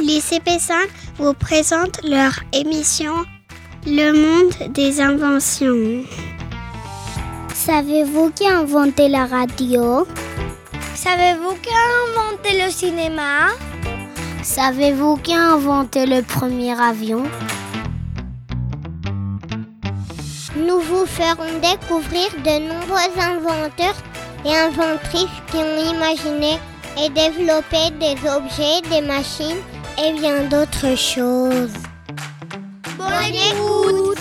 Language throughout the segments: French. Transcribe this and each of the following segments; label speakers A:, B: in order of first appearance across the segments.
A: Les CP5 vous présentent leur émission Le monde des inventions.
B: Savez-vous qui a inventé la radio?
C: Savez-vous qui a inventé le cinéma?
B: Savez-vous qui a inventé le premier avion?
D: Nous vous ferons découvrir de nombreux inventeurs et inventrices qui ont imaginé et développé des objets, des machines et bien d'autres choses.
C: Bonne écoute!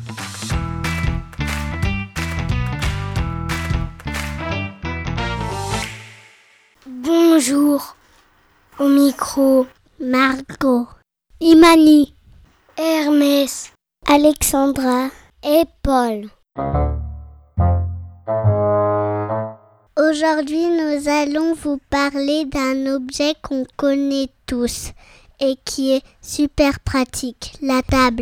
B: Bonjour, au micro,
A: Margot,
B: Imani,
A: Hermès,
B: Alexandra
D: et Paul.
A: Aujourd'hui, nous allons vous parler d'un objet qu'on connaît tous et qui est super pratique, la table.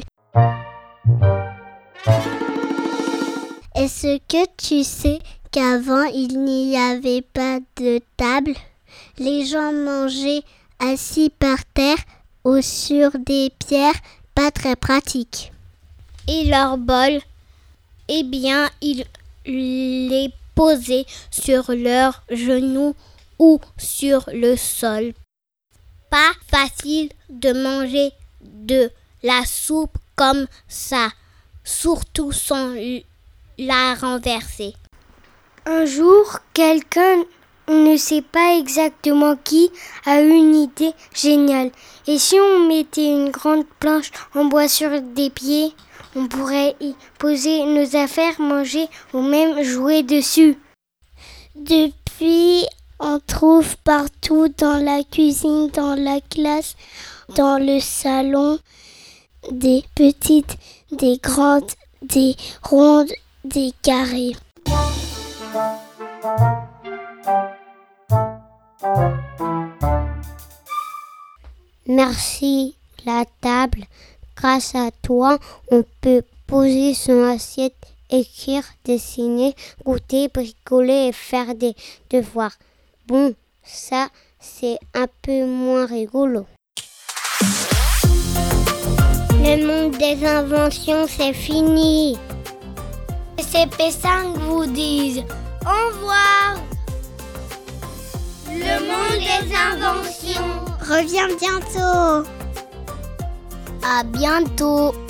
A: Est-ce que tu sais qu'avant, il n'y avait pas de table? Les gens mangeaient assis par terre ou sur des pierres, pas très pratiques.
D: Et leur bol, eh bien, ils les posaient sur leurs genoux ou sur le sol. Pas facile de manger de la soupe comme ça, surtout sans la renverser.
B: Un jour, quelqu'un, on ne sait pas exactement qui, a eu une idée géniale. Et si on mettait une grande planche en bois sur des pieds, on pourrait y poser nos affaires, manger ou même jouer dessus.
A: Depuis, on trouve partout dans la cuisine, dans la classe, dans le salon, des petites, des grandes, des rondes, des carrés.
D: Merci la table. Grâce à toi, on peut poser son assiette, écrire, dessiner, goûter, bricoler et faire des devoirs. Bon, ça, c'est un peu moins rigolo. Le monde des inventions, c'est fini.
C: Les CP5 vous disent au revoir. Le monde des inventions
A: Reviens bientôt.
B: À bientôt.